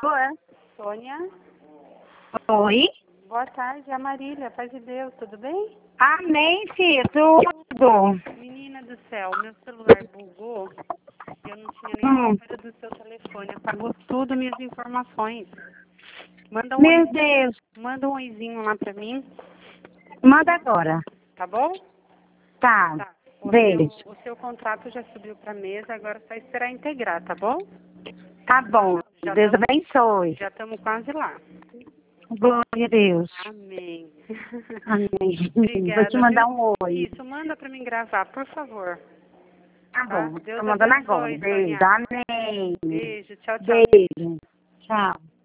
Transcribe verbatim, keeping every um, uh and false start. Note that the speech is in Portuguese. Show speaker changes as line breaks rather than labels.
ligou, é?
Sônia?
Oi?
Boa tarde, é a Marília, paz de Deus, tudo bem?
Amém, filho, tudo.
Menina do céu, meu celular bugou e eu não tinha nem o
Hum.
número do seu telefone, apagou tudo minhas informações. Manda um,
Meu
oi,
Deus.
manda um oizinho lá pra mim,
Manda agora.
tá bom?
Tá.
Tá. O
Beijo.
seu, o seu contrato já subiu pra mesa, agora só esperar integrar, tá bom?
Tá bom.
Já
Deus
tamo,
abençoe.
já estamos quase lá.
Glória a Deus.
Amém.
Amém. Vou te
Obrigada,
mandar
viu?
um oi.
Isso, manda pra mim gravar, por favor.
Tá
Tá?
bom.
Deus
Tô mandando agora.
abençoe,
Beijo.
Sônia.
Amém.
Beijo, tchau, tchau.
Beijo. Tchau.